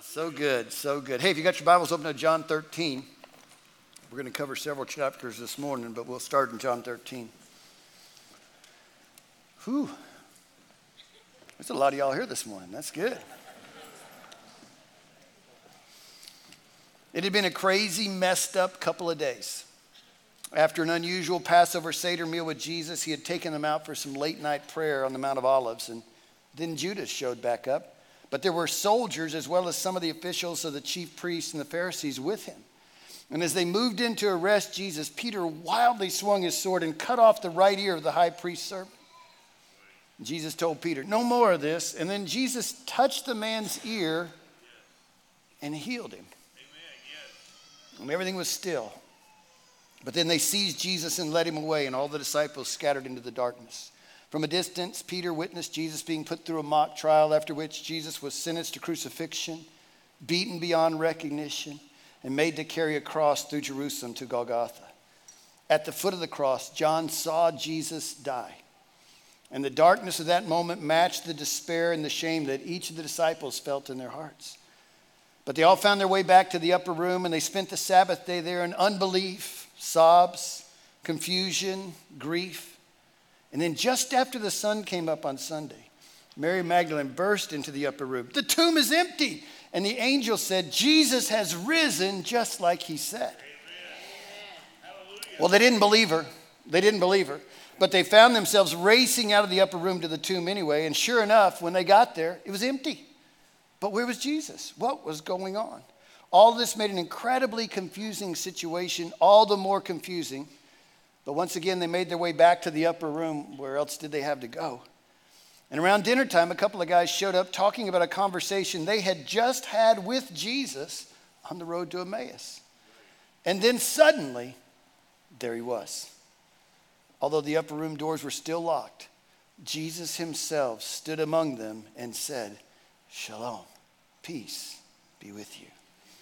So good, so good. Hey, if you got your Bibles open to John 13, we're going to cover several chapters this morning, but we'll start in John 13. Whew. There's a lot of y'all here this morning. That's good. It had been a crazy, messed up couple of days. After an unusual Passover Seder meal with Jesus, he had taken them out for some late night prayer on the Mount of Olives, and then Judas showed back up. But there were soldiers as well as some of the officials of the chief priests and the Pharisees with him. And as they moved in to arrest Jesus, Peter wildly swung his sword and cut off the right ear of the high priest's servant. Jesus told Peter, "No more of this." And then Jesus touched the man's ear and healed him. And everything was still. But then they seized Jesus and led him away, and all the disciples scattered into the darkness. From a distance, Peter witnessed Jesus being put through a mock trial, after which Jesus was sentenced to crucifixion, beaten beyond recognition, and made to carry a cross through Jerusalem to Golgotha. At the foot of the cross, John saw Jesus die. And the darkness of that moment matched the despair and the shame that each of the disciples felt in their hearts. But they all found their way back to the upper room, and they spent the Sabbath day there in unbelief, sobs, confusion, grief. And then just after the sun came up on Sunday, Mary Magdalene burst into the upper room. "The tomb is empty." And the angel said, "Jesus has risen just like he said." Well, they didn't believe her. But they found themselves racing out of the upper room to the tomb anyway. And sure enough, when they got there, it was empty. But where was Jesus? What was going on? All this made an incredibly confusing situation, all the more confusing. But once again, they made their way back to the upper room. Where else did they have to go? And around dinner time, a couple of guys showed up talking about a conversation they had just had with Jesus on the road to Emmaus. And then suddenly, there he was. Although the upper room doors were still locked, Jesus himself stood among them and said, "Shalom, peace be with you."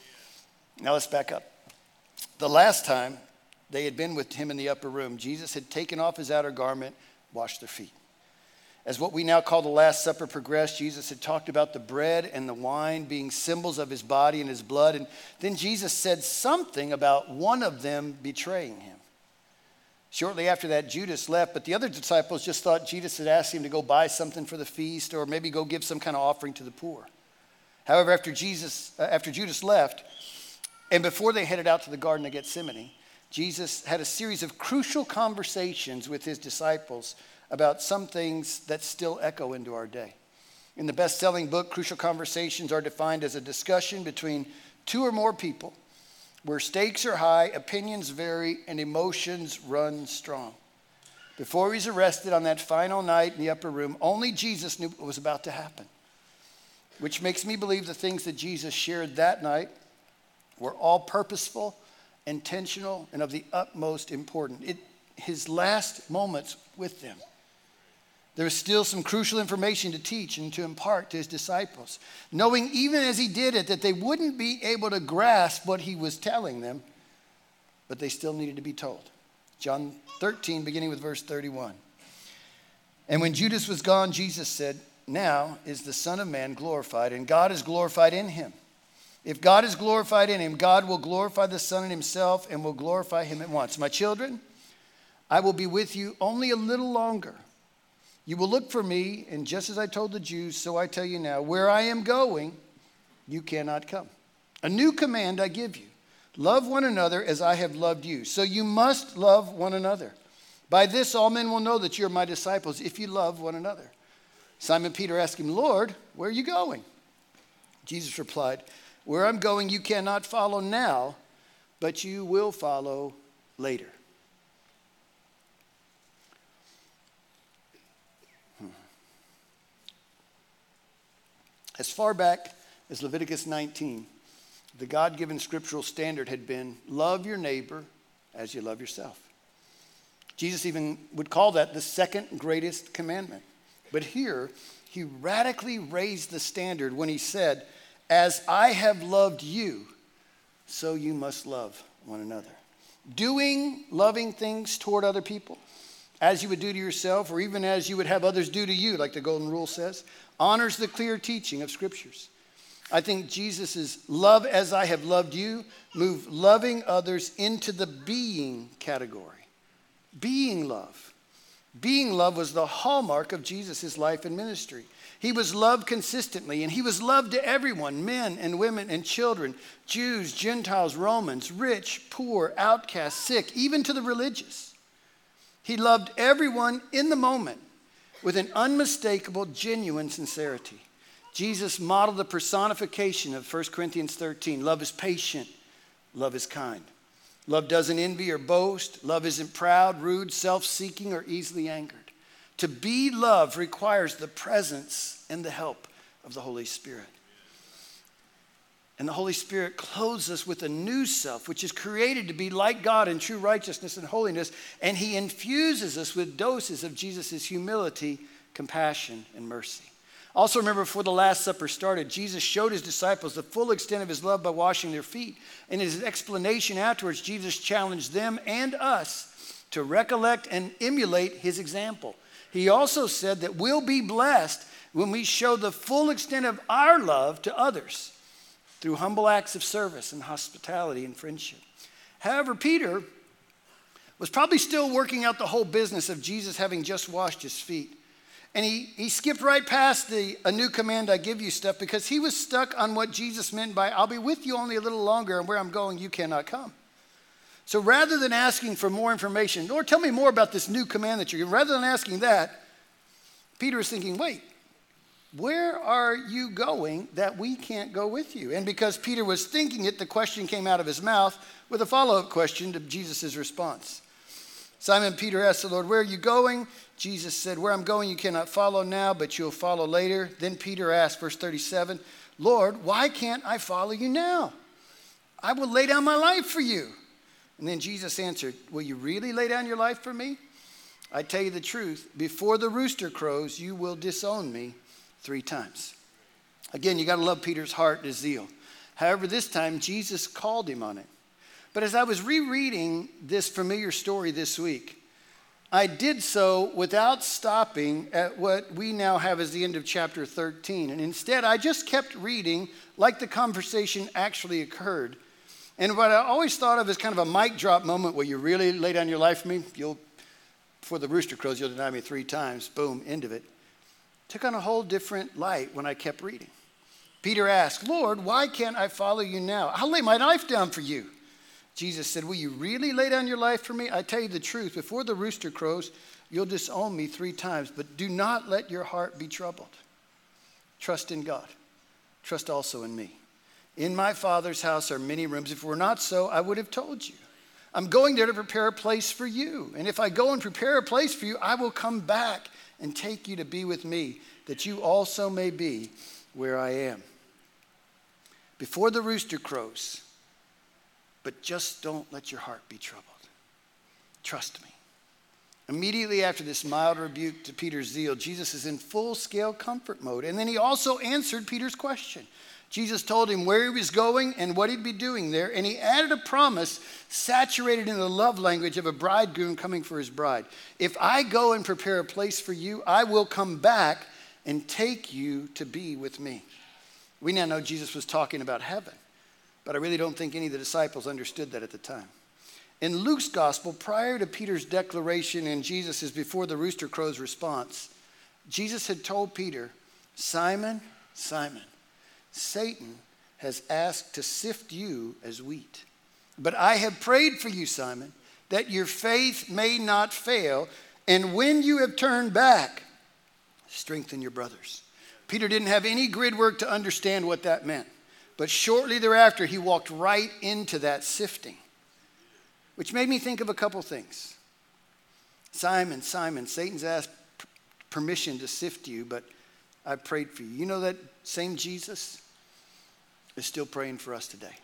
Now let's back up. The last time they had been with him in the upper room, Jesus had taken off his outer garment, washed their feet. As what we now call the Last Supper progressed, Jesus had talked about the bread and the wine being symbols of his body and his blood. And then Jesus said something about one of them betraying him. Shortly after that, Judas left, but the other disciples just thought Jesus had asked him to go buy something for the feast or maybe go give some kind of offering to the poor. However, after Judas left, and before they headed out to the Garden of Gethsemane, Jesus had a series of crucial conversations with his disciples about some things that still echo into our day. In the best-selling book, Crucial Conversations are defined as a discussion between two or more people where stakes are high, opinions vary, and emotions run strong. Before he was arrested on that final night in the upper room, only Jesus knew what was about to happen, which makes me believe the things that Jesus shared that night were all purposeful, intentional, and of the utmost importance. His last moments with them. There was still some crucial information to teach and to impart to his disciples, knowing even as he did it that they wouldn't be able to grasp what he was telling them, but they still needed to be told. John 13, beginning with verse 31. And when Judas was gone, Jesus said, "Now is the Son of Man glorified, and God is glorified in him. If God is glorified in him, God will glorify the Son in himself and will glorify him at once. My children, I will be with you only a little longer. You will look for me, and just as I told the Jews, so I tell you now, where I am going, you cannot come. A new command I give you. Love one another as I have loved you. So you must love one another. By this all men will know that you are my disciples if you love one another." Simon Peter asked him, "Lord, where are you going?" Jesus replied, "Where I'm going you cannot follow now, but you will follow later." As far back as Leviticus 19, the God-given scriptural standard had been love your neighbor as you love yourself. Jesus even would call that the second greatest commandment. But here, he radically raised the standard when he said, "As I have loved you, so you must love one another." Doing loving things toward other people, as you would do to yourself, or even as you would have others do to you, like the Golden Rule says, honors the clear teaching of Scriptures. I think Jesus' love as I have loved you moved loving others into the being category. Being love. Being love was the hallmark of Jesus' life and ministry. He was loved consistently, and he was loved to everyone, men and women and children, Jews, Gentiles, Romans, rich, poor, outcast, sick, even to the religious. He loved everyone in the moment with an unmistakable, genuine sincerity. Jesus modeled the personification of 1 Corinthians 13. Love is patient. Love is kind. Love doesn't envy or boast. Love isn't proud, rude, self-seeking, or easily angered. To be loved requires the presence and the help of the Holy Spirit. And the Holy Spirit clothes us with a new self, which is created to be like God in true righteousness and holiness. And he infuses us with doses of Jesus' humility, compassion, and mercy. Also remember, before the Last Supper started, Jesus showed his disciples the full extent of his love by washing their feet. In his explanation afterwards, Jesus challenged them and us to recollect and emulate his example. He also said that we'll be blessed when we show the full extent of our love to others through humble acts of service and hospitality and friendship. However, Peter was probably still working out the whole business of Jesus having just washed his feet. And he skipped right past the "a new command I give you" stuff because he was stuck on what Jesus meant by "I'll be with you only a little longer, and where I'm going you cannot come." So rather than asking for more information, "Lord, tell me more about this new command that you're giving," rather than asking that, Peter was thinking, wait, where are you going that we can't go with you? And because Peter was thinking it, the question came out of his mouth with a follow-up question to Jesus' response. Simon Peter asked the Lord, "Where are you going?" Jesus said, "Where I'm going you cannot follow now, but you'll follow later." Then Peter asked, verse 37, "Lord, why can't I follow you now? I will lay down my life for you." And then Jesus answered, "Will you really lay down your life for me? I tell you the truth, before the rooster crows, you will disown me 3 times. Again, you got to love Peter's heart and his zeal. However, this time Jesus called him on it. But as I was rereading this familiar story this week, I did so without stopping at what we now have as the end of chapter 13. And instead, I just kept reading like the conversation actually occurred. And what I always thought of as kind of a mic drop moment where you really lay down your life for me, before the rooster crows, you'll deny me 3 times, boom, end of it, took on a whole different light when I kept reading. Peter asked, "Lord, why can't I follow you now? I'll lay my life down for you." Jesus said, "Will you really lay down your life for me? I tell you the truth, before the rooster crows, you'll disown me 3 times, but do not let your heart be troubled. Trust in God. Trust also in me. In my Father's house are many rooms. If it were not so, I would have told you. I'm going there to prepare a place for you. And if I go and prepare a place for you, I will come back and take you to be with me, that you also may be where I am." Before the rooster crows, but just don't let your heart be troubled. Trust me. Immediately after this mild rebuke to Peter's zeal, Jesus is in full-scale comfort mode. And then he also answered Peter's question. Jesus told him where he was going and what he'd be doing there, and he added a promise saturated in the love language of a bridegroom coming for his bride. "If I go and prepare a place for you, I will come back and take you to be with me." We now know Jesus was talking about heaven, but I really don't think any of the disciples understood that at the time. In Luke's gospel, prior to Peter's declaration and Jesus' before the rooster crows response, Jesus had told Peter, "Simon, Simon, Satan has asked to sift you as wheat. But I have prayed for you, Simon, that your faith may not fail. And when you have turned back, strengthen your brothers." Peter didn't have any grid work to understand what that meant. But shortly thereafter, he walked right into that sifting, which made me think of a couple things. "Simon, Simon, Satan's asked permission to sift you, but I prayed for you." You know that same Jesus is still praying for us today.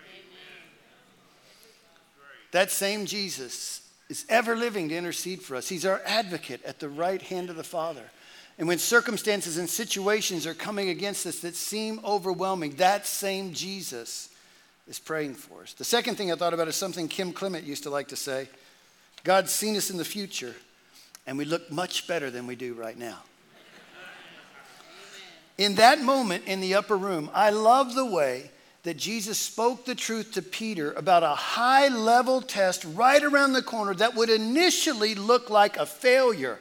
That same Jesus is ever living to intercede for us. He's our advocate at the right hand of the Father. And when circumstances and situations are coming against us that seem overwhelming, that same Jesus is praying for us. The second thing I thought about is something Kim Clement used to like to say: God's seen us in the future, and we look much better than we do right now. In that moment in the upper room, I love the way that Jesus spoke the truth to Peter about a high-level test right around the corner that would initially look like a failure.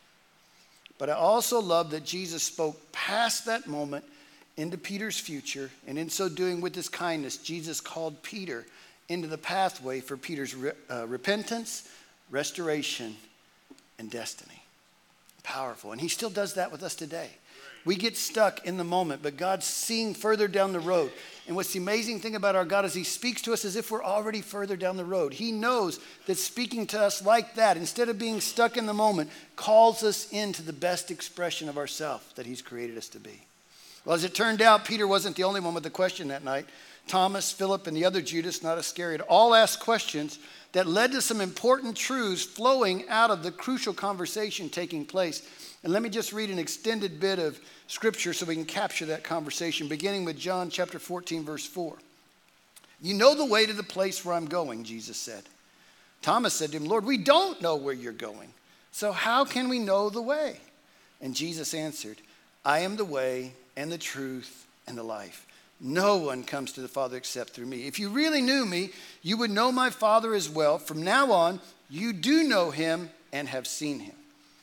But I also love that Jesus spoke past that moment into Peter's future, and in so doing, with his kindness, Jesus called Peter into the pathway for Peter's repentance, restoration, and destiny. Powerful. And he still does that with us today. We get stuck in the moment, but God's seeing further down the road. And what's the amazing thing about our God is he speaks to us as if we're already further down the road. He knows that speaking to us like that, instead of being stuck in the moment, calls us into the best expression of ourselves that he's created us to be. Well, as it turned out, Peter wasn't the only one with a question that night. Thomas, Philip, and the other Judas, not Iscariot, all asked questions that led to some important truths flowing out of the crucial conversation taking place. And let me just read an extended bit of scripture so we can capture that conversation, beginning with John chapter 14, verse 4. You know the way to the place where I'm going, Jesus said. Thomas said to him, Lord, we don't know where you're going, so how can we know the way? And Jesus answered, I am the way and the truth and the life. No one comes to the Father except through me. If you really knew me, you would know my Father as well. From now on, you do know him and have seen him.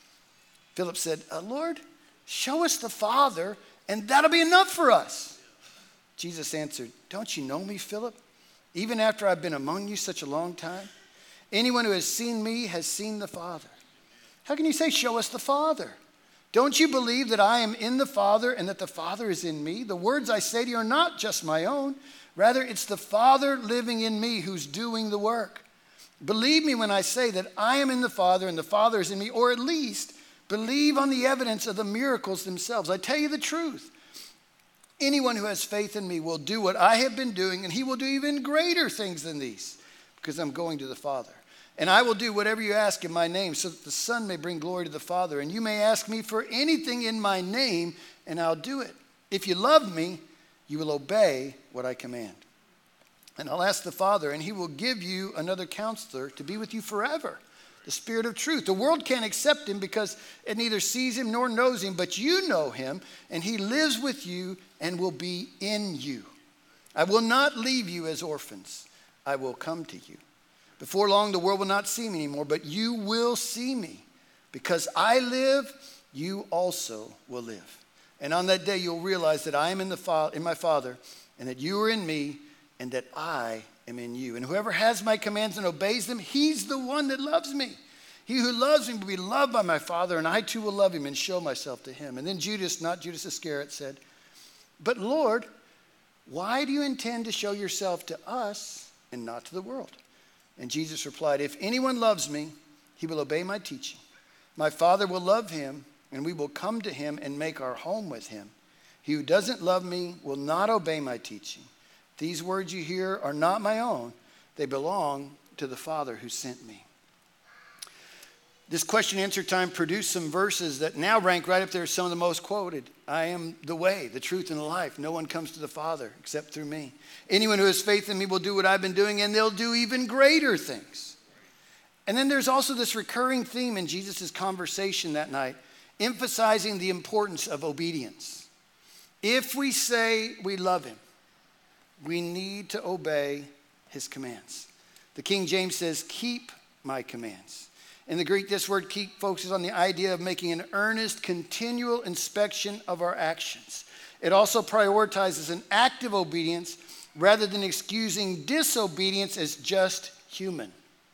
Philip said, Lord, show us the Father, and that'll be enough for us. Jesus answered, don't you know me, Philip? Even after I've been among you such a long time? Anyone who has seen me has seen the Father. How can you say, show us the Father? Don't you believe that I am in the Father and that the Father is in me? The words I say to you are not just my own. Rather, it's the Father living in me who's doing the work. Believe me when I say that I am in the Father and the Father is in me, or at least believe on the evidence of the miracles themselves. I tell you the truth. Anyone who has faith in me will do what I have been doing, and he will do even greater things than these, because I'm going to the Father. And I will do whatever you ask in my name, so that the Son may bring glory to the Father. And you may ask me for anything in my name, and I'll do it. If you love me, you will obey what I command. And I'll ask the Father, and he will give you another counselor to be with you forever, the Spirit of truth. The world can't accept him because it neither sees him nor knows him, but you know him, and he lives with you and will be in you. I will not leave you as orphans. I will come to you. Before long, the world will not see me anymore, but you will see me. Because I live, you also will live. And on that day, you'll realize that I am in my Father, and that you are in me, and that I am in you. And whoever has my commands and obeys them, he's the one that loves me. He who loves me will be loved by my Father, and I too will love him and show myself to him. And then Judas, not Judas Iscariot, said, but Lord, why do you intend to show yourself to us and not to the world? And Jesus replied, if anyone loves me, he will obey my teaching. My Father will love him, and we will come to him and make our home with him. He who doesn't love me will not obey my teaching. These words you hear are not my own. They belong to the Father who sent me. This question and answer time produced some verses that now rank right up there as some of the most quoted. I am the way, the truth, and the life. No one comes to the Father except through me. Anyone who has faith in me will do what I've been doing, and they'll do even greater things. And then there's also this recurring theme in Jesus' conversation that night, emphasizing the importance of obedience. If we say we love him, we need to obey his commands. The King James says, keep my commands. In the Greek, this word keep focuses on the idea of making an earnest, continual inspection of our actions. It also prioritizes an active obedience rather than excusing disobedience as just human.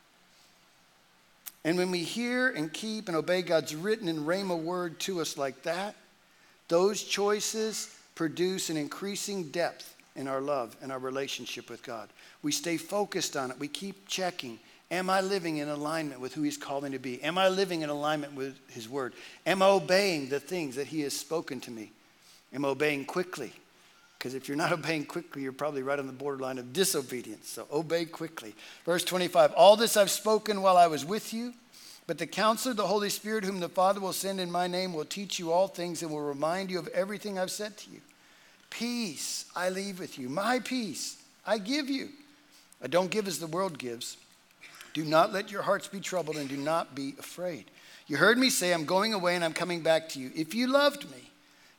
And when we hear and keep and obey God's written and rhema word to us like that, those choices produce an increasing depth in our love and our relationship with God. We stay focused on it. We keep checking. Am I living in alignment with who he's called me to be? Am I living in alignment with his word? Am I obeying the things that he has spoken to me? Am I obeying quickly? Because if you're not obeying quickly, you're probably right on the borderline of disobedience. So obey quickly. Verse 25, all this I've spoken while I was with you, but the counselor, the Holy Spirit, whom the Father will send in my name, will teach you all things and will remind you of everything I've said to you. Peace I leave with you. My peace I give you. I don't give as the world gives. Do not let your hearts be troubled and do not be afraid. You heard me say, I'm going away and I'm coming back to you. If you loved me,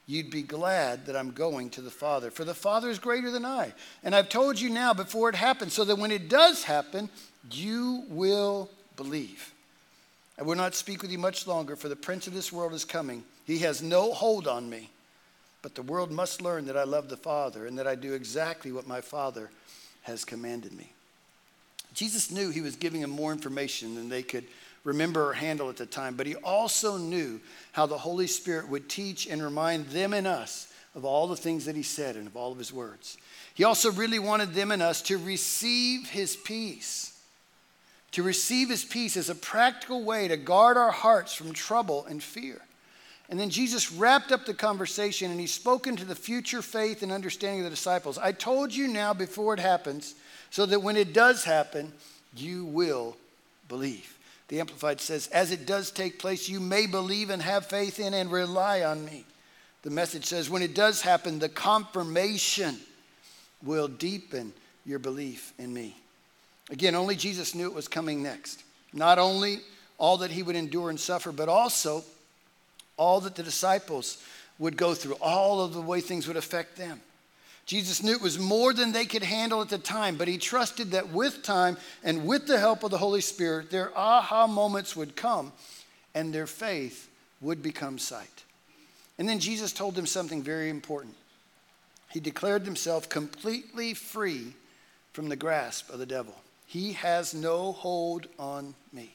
you'd be glad that I'm going to the Father. For the Father is greater than I. And I've told you now before it happens, so that when it does happen, you will believe. I will not speak with you much longer, for the prince of this world is coming. He has no hold on me. But the world must learn that I love the Father and that I do exactly what my Father has commanded me. Jesus knew he was giving them more information than they could remember or handle at the time, but he also knew how the Holy Spirit would teach and remind them and us of all the things that he said and of all of his words. He also really wanted them and us to receive his peace. To receive his peace is a practical way to guard our hearts from trouble and fear. And then Jesus wrapped up the conversation and he spoke into the future faith and understanding of the disciples. I told you now before it happens, so that when it does happen, you will believe. The Amplified says, as it does take place, you may believe and have faith in and rely on me. The Message says, when it does happen, the confirmation will deepen your belief in me. Again, only Jesus knew it was coming next. Not only all that he would endure and suffer, but also all that the disciples would go through, all of the way things would affect them. Jesus knew it was more than they could handle at the time, but he trusted that with time and with the help of the Holy Spirit, their aha moments would come and their faith would become sight. And then Jesus told them something very important. He declared himself completely free from the grasp of the devil. He has no hold on me.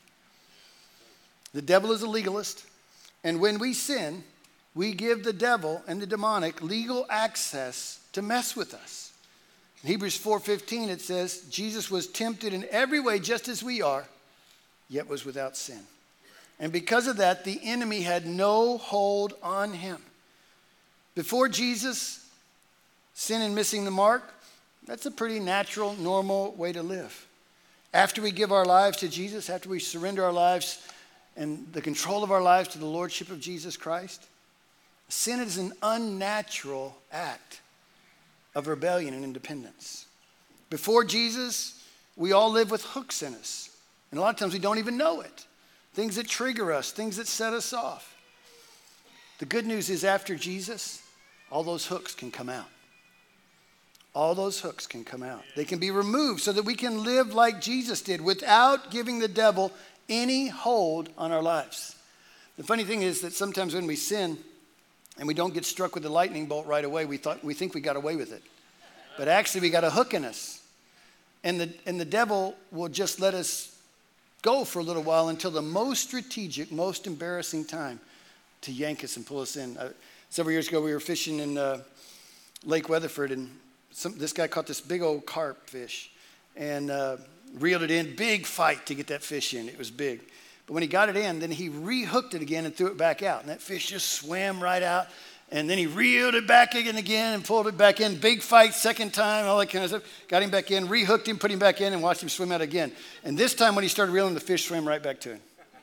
The devil is a legalist, and when we sin, we give the devil and the demonic legal access to mess with us. In Hebrews 4:15 it says, Jesus was tempted in every way just as we are, yet was without sin. And because of that, the enemy had no hold on him. Before Jesus, sin and missing the mark, that's a pretty natural, normal way to live. After we give our lives to Jesus, after we surrender our lives and the control of our lives to the lordship of Jesus Christ, sin is an unnatural act of rebellion and independence. Before Jesus, we all live with hooks in us. And a lot of times we don't even know it. Things that trigger us, things that set us off. The good news is after Jesus, all those hooks can come out. All those hooks can come out. They can be removed so that we can live like Jesus did without giving the devil any hold on our lives. The funny thing is that sometimes when we sin and we don't get struck with the lightning bolt right away, we think we got away with it. But actually we got a hook in us. And the devil will just let us go for a little while until the most strategic, most embarrassing time to yank us and pull us in. Several years ago we were fishing in Lake Weatherford, and this guy caught this big old carp fish and reeled it in. Big fight to get that fish in. It was big. But when he got it in, then he rehooked it again and threw it back out. And that fish just swam right out. And then he reeled it back again and pulled it back in. Big fight, second time, all that kind of stuff. Got him back in, rehooked him, put him back in, and watched him swim out again. And this time when he started reeling, the fish swam right back to him.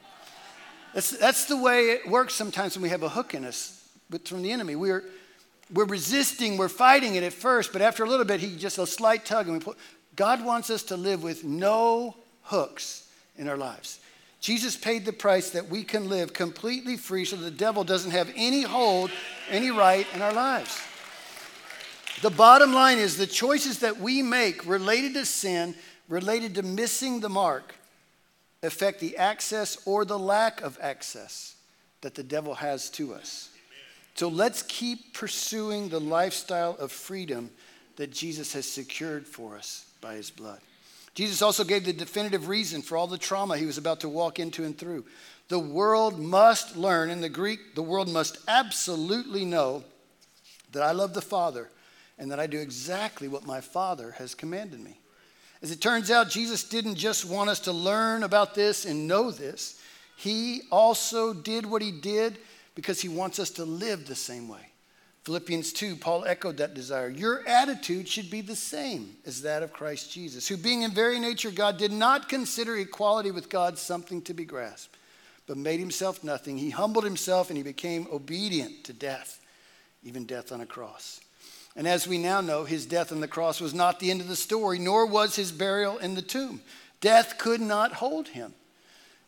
That's the way it works sometimes when we have a hook in us from the enemy. We're resisting, we're fighting it at first, but after a little bit, he just a slight tug. And God wants us to live with no hooks in our lives. Jesus paid the price that we can live completely free so the devil doesn't have any hold, any right in our lives. The bottom line is the choices that we make related to sin, related to missing the mark, affect the access or the lack of access that the devil has to us. So let's keep pursuing the lifestyle of freedom that Jesus has secured for us by his blood. Jesus also gave the definitive reason for all the trauma he was about to walk into and through. The world must learn, in the Greek, the world must absolutely know that I love the Father and that I do exactly what my Father has commanded me. As it turns out, Jesus didn't just want us to learn about this and know this. He also did what he did because he wants us to live the same way. Philippians 2, Paul echoed that desire. Your attitude should be the same as that of Christ Jesus, who being in very nature God did not consider equality with God something to be grasped, but made himself nothing. He humbled himself and he became obedient to death, even death on a cross. And as we now know, his death on the cross was not the end of the story, nor was his burial in the tomb. Death could not hold him.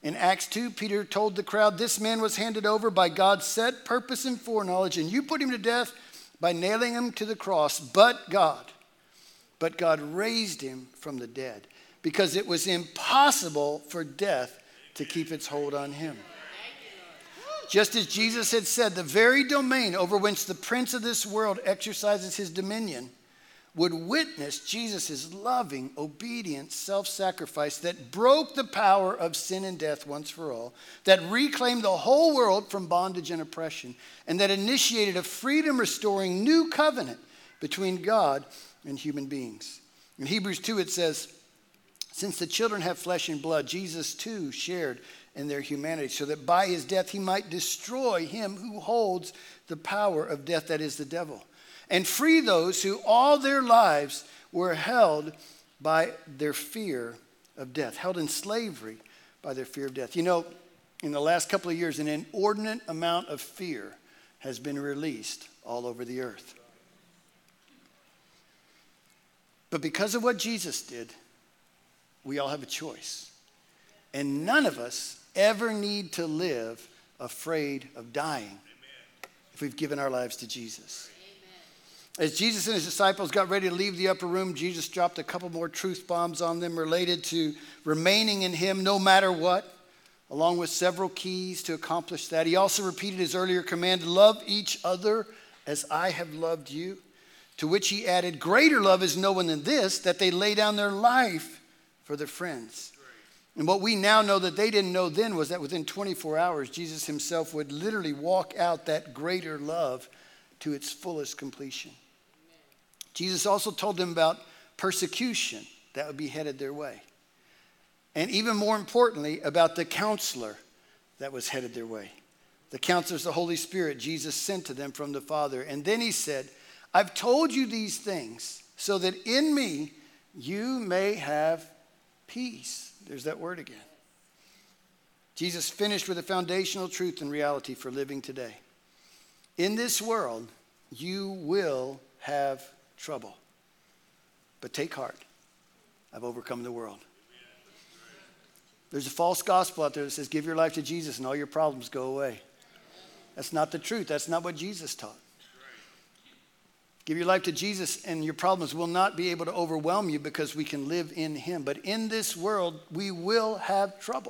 In Acts 2, Peter told the crowd, this man was handed over by God's set purpose and foreknowledge, and you put him to death by nailing him to the cross. But God raised him from the dead, because it was impossible for death to keep its hold on him. Just as Jesus had said, the very domain over which the prince of this world exercises his dominion would witness Jesus' loving, obedient self-sacrifice that broke the power of sin and death once for all, that reclaimed the whole world from bondage and oppression, and that initiated a freedom-restoring new covenant between God and human beings. In Hebrews 2 it says, since the children have flesh and blood, Jesus too shared in their humanity, so that by his death he might destroy him who holds the power of death, that is the devil, and free those who all their lives were held by their fear of death, held in slavery by their fear of death. You know, in the last couple of years, an inordinate amount of fear has been released all over the earth. But because of what Jesus did, we all have a choice. And none of us ever need to live afraid of dying if we've given our lives to Jesus. As Jesus and his disciples got ready to leave the upper room, Jesus dropped a couple more truth bombs on them related to remaining in him no matter what, along with several keys to accomplish that. He also repeated his earlier command, love each other as I have loved you, to which he added, greater love is no one than this, that they lay down their life for their friends. And what we now know that they didn't know then was that within 24 hours, Jesus himself would literally walk out that greater love to its fullest completion. Jesus also told them about persecution that would be headed their way. And even more importantly, about the counselor that was headed their way. The counselor is the Holy Spirit Jesus sent to them from the Father. And then he said, I've told you these things so that in me you may have peace. There's that word again. Jesus finished with a foundational truth and reality for living today. In this world, you will have trouble. But take heart. I've overcome the world. There's a false gospel out there that says, give your life to Jesus and all your problems go away. That's not the truth. That's not what Jesus taught. Give your life to Jesus and your problems will not be able to overwhelm you because we can live in him. But in this world, we will have trouble.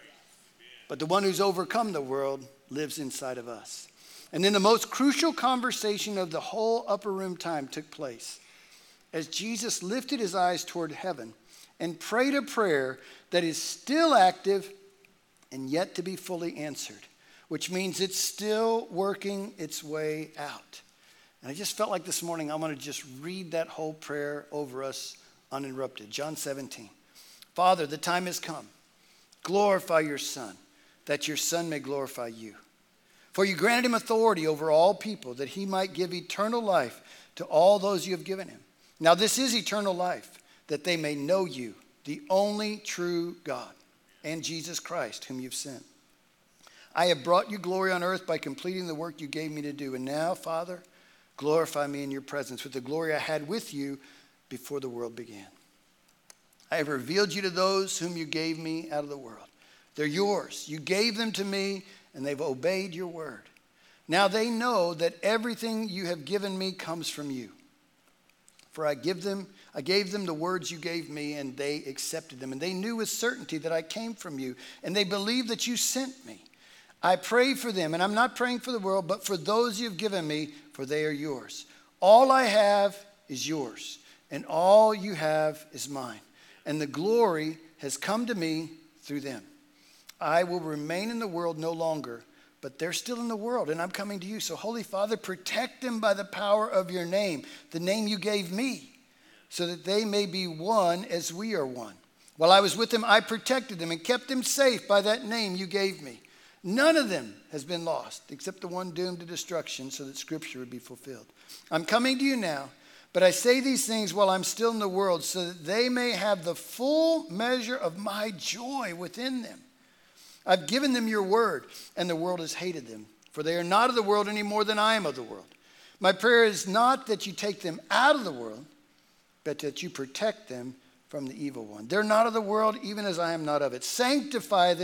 But the one who's overcome the world lives inside of us. And then the most crucial conversation of the whole upper room time took place as Jesus lifted his eyes toward heaven and prayed a prayer that is still active and yet to be fully answered, which means it's still working its way out. And I just felt like this morning I want to just read that whole prayer over us uninterrupted. John 17. Father, the time has come. Glorify your Son, that your Son may glorify you. For you granted him authority over all people, that he might give eternal life to all those you have given him. Now this is eternal life, that they may know you, the only true God, and Jesus Christ, whom you've sent. I have brought you glory on earth by completing the work you gave me to do. And now, Father, glorify me in your presence with the glory I had with you before the world began. I have revealed you to those whom you gave me out of the world. They're yours. You gave them to me, and they've obeyed your word. Now they know that everything you have given me comes from you. For I gave them the words you gave me, and they accepted them. And they knew with certainty that I came from you, and they believed that you sent me. I pray for them, and I'm not praying for the world, but for those you have given me, for they are yours. All I have is yours, and all you have is mine. And the glory has come to me through them. I will remain in the world no longer, but they're still in the world, and I'm coming to you. So, Holy Father, protect them by the power of your name, the name you gave me, so that they may be one as we are one. While I was with them, I protected them and kept them safe by that name you gave me. None of them has been lost, except the one doomed to destruction, so that Scripture would be fulfilled. I'm coming to you now, but I say these things while I'm still in the world, so that they may have the full measure of my joy within them. I've given them your word, and the world has hated them, for they are not of the world any more than I am of the world. My prayer is not that you take them out of the world, but that you protect them from the evil one. They're not of the world, even as I am not of it. Sanctify them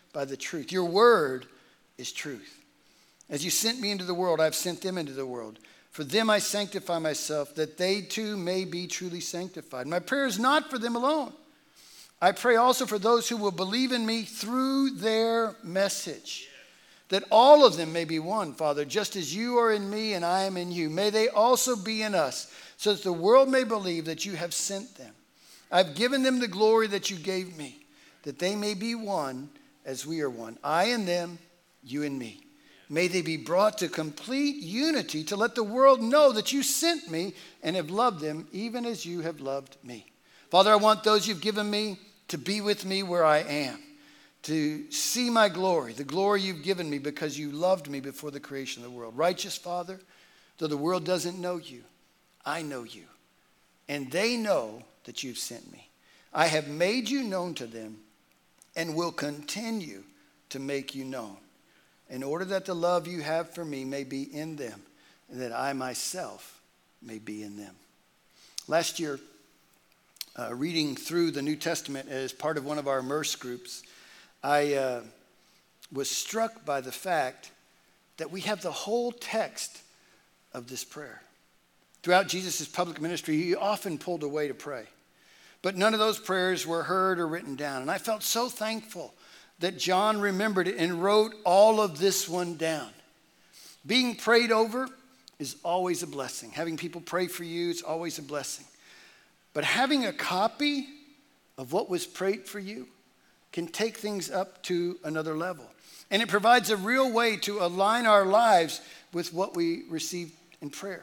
by the truth. Your word is truth. As you sent me into the world, I've sent them into the world. For them I sanctify myself, that they too may be truly sanctified. My prayer is not for them alone. I pray also for those who will believe in me through their message, that all of them may be one, Father, just as you are in me and I am in you. May they also be in us, so that the world may believe that you have sent them. I've given them the glory that you gave me, that they may be one as we are one. I and them, you and me. May they be brought to complete unity to let the world know that you sent me and have loved them even as you have loved me. Father, I want those you've given me to be with me where I am, to see my glory, the glory you've given me because you loved me before the creation of the world. Righteous Father, though the world doesn't know you, I know you, and they know that you've sent me. I have made you known to them and will continue to make you known, in order that the love you have for me may be in them, and that I myself may be in them. Last year, reading through the New Testament as part of one of our Immerse groups, I was struck by the fact that we have the whole text of this prayer. Throughout Jesus' public ministry, he often pulled away to pray. But none of those prayers were heard or written down. And I felt so thankful that John remembered it and wrote all of this one down. Being prayed over is always a blessing. Having people pray for you is always a blessing. But having a copy of what was prayed for you can take things up to another level. And it provides a real way to align our lives with what we receive in prayer.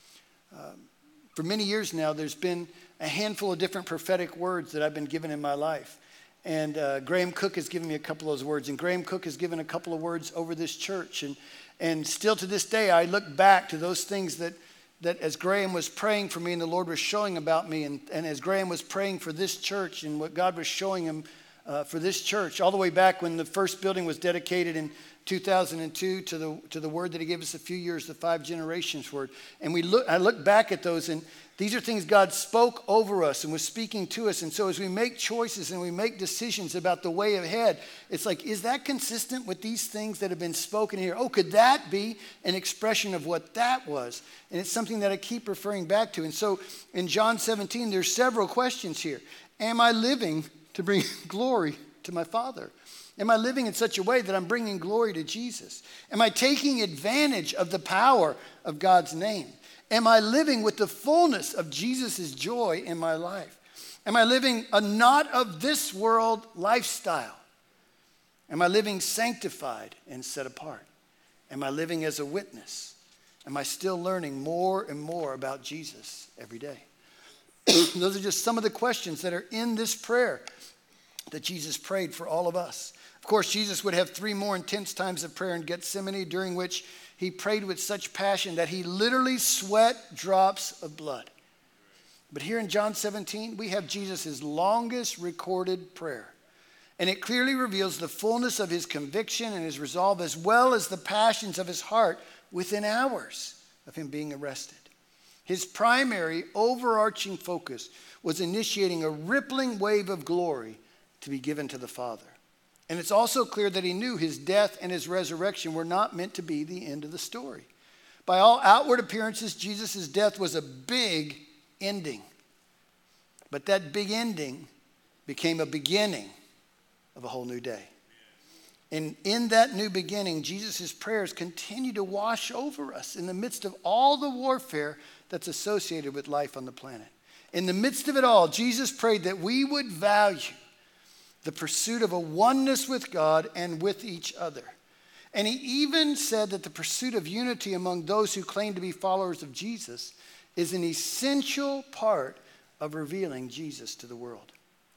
For many years now, there's been a handful of different prophetic words that I've been given in my life. And Graham Cook has given me a couple of those words. And Graham Cook has given a couple of words over this church. And still to this day, I look back to those things that as Graham was praying for me and the Lord was showing about me, and as Graham was praying for this church and what God was showing him for this church, all the way back when the first building was dedicated in 2002 to the word that he gave us a few years, the 5 generations word. And I look back at those, and these are things God spoke over us and was speaking to us. And so as we make choices and we make decisions about the way ahead, it's like, is that consistent with these things that have been spoken here? Oh, could that be an expression of what that was? And it's something that I keep referring back to. And so in John 17, there's several questions here. Am I living to bring glory to my Father? Am I living in such a way that I'm bringing glory to Jesus? Am I taking advantage of the power of God's name? Am I living with the fullness of Jesus' joy in my life? Am I living a not of this world lifestyle? Am I living sanctified and set apart? Am I living as a witness? Am I still learning more and more about Jesus every day? Those are just some of the questions that are in this prayer that Jesus prayed for all of us. Of course, Jesus would have 3 more intense times of prayer in Gethsemane, during which he prayed with such passion that he literally sweat drops of blood. But here in John 17, we have Jesus' longest recorded prayer. And it clearly reveals the fullness of his conviction and his resolve, as well as the passions of his heart within hours of him being arrested. His primary overarching focus was initiating a rippling wave of glory to be given to the Father. And it's also clear that he knew his death and his resurrection were not meant to be the end of the story. By all outward appearances, Jesus' death was a big ending. But that big ending became a beginning of a whole new day. And in that new beginning, Jesus' prayers continue to wash over us in the midst of all the warfare that's associated with life on the planet. In the midst of it all, Jesus prayed that we would value the pursuit of a oneness with God and with each other. And he even said that the pursuit of unity among those who claim to be followers of Jesus is an essential part of revealing Jesus to the world.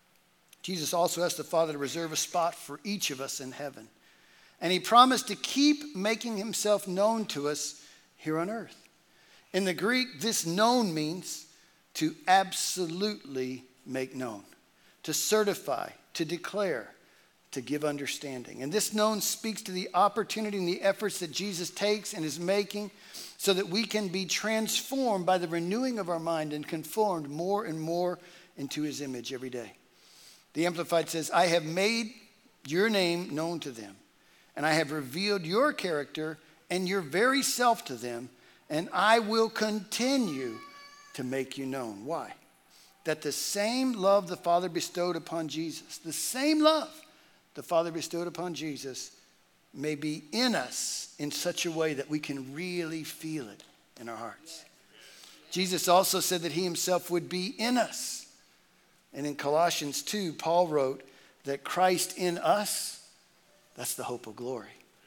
Jesus also asked the Father to reserve a spot for each of us in heaven. And he promised to keep making himself known to us here on earth. In the Greek, this known means to absolutely make known, to certify, to declare, to give understanding. And this known speaks to the opportunity and the efforts that Jesus takes and is making so that we can be transformed by the renewing of our mind and conformed more and more into his image every day. The Amplified says, I have made your name known to them. And I have revealed your character and your very self to them, and I will continue to make you known. Why? That the same love the Father bestowed upon Jesus, the same love the Father bestowed upon Jesus, may be in us in such a way that we can really feel it in our hearts. Jesus also said that he himself would be in us. And in Colossians 2, Paul wrote that Christ in us, that's the hope of glory.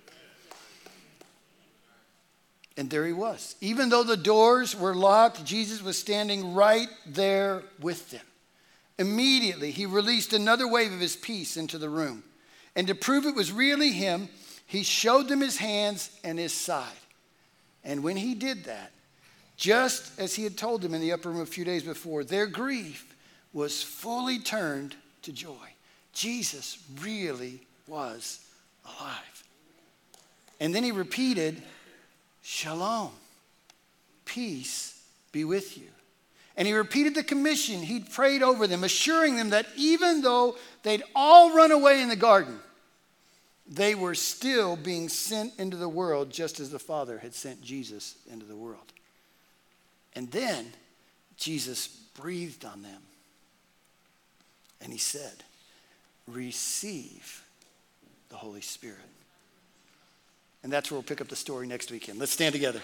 And there he was. Even though the doors were locked, Jesus was standing right there with them. Immediately, he released another wave of his peace into the room. And to prove it was really him, he showed them his hands and his side. And when he did that, just as he had told them in the upper room a few days before, their grief was fully turned to joy. Jesus really was alive. And then he repeated, Shalom, peace be with you. And he repeated the commission he'd prayed over them, assuring them that even though they'd all run away in the garden, they were still being sent into the world just as the Father had sent Jesus into the world. And then Jesus breathed on them and he said, receive the Holy Spirit. And that's where we'll pick up the story next weekend. Let's stand together.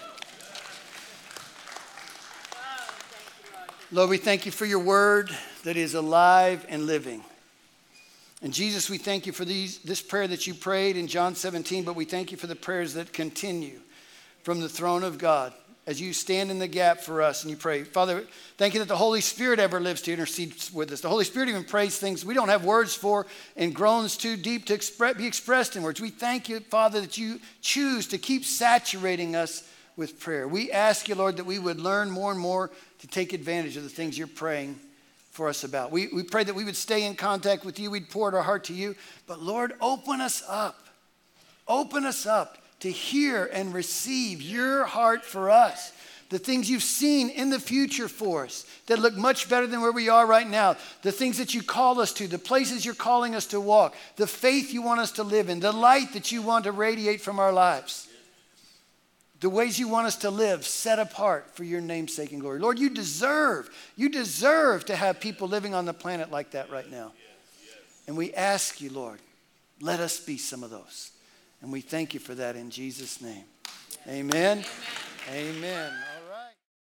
Lord, we thank you for your word that is alive and living. And Jesus, we thank you for this prayer that you prayed in John 17, but we thank you for the prayers that continue from the throne of God as you stand in the gap for us and you pray. Father, thank you that the Holy Spirit ever lives to intercede with us. The Holy Spirit even prays things we don't have words for and groans too deep to be expressed in words. We thank you, Father, that you choose to keep saturating us with prayer. We ask you, Lord, that we would learn more and more to take advantage of the things you're praying for us about. We pray that we would stay in contact with you. We'd pour out our heart to you. But Lord, open us up. Open us up to hear and receive your heart for us. The things you've seen in the future for us that look much better than where we are right now. The things that you call us to, the places you're calling us to walk, the faith you want us to live in, the light that you want to radiate from our lives. The ways you want us to live set apart for your name's sake and glory. Lord, you deserve to have people living on the planet like that right now. And we ask you, Lord, let us be some of those. And we thank you for that in Jesus' name. Amen. Amen. Amen.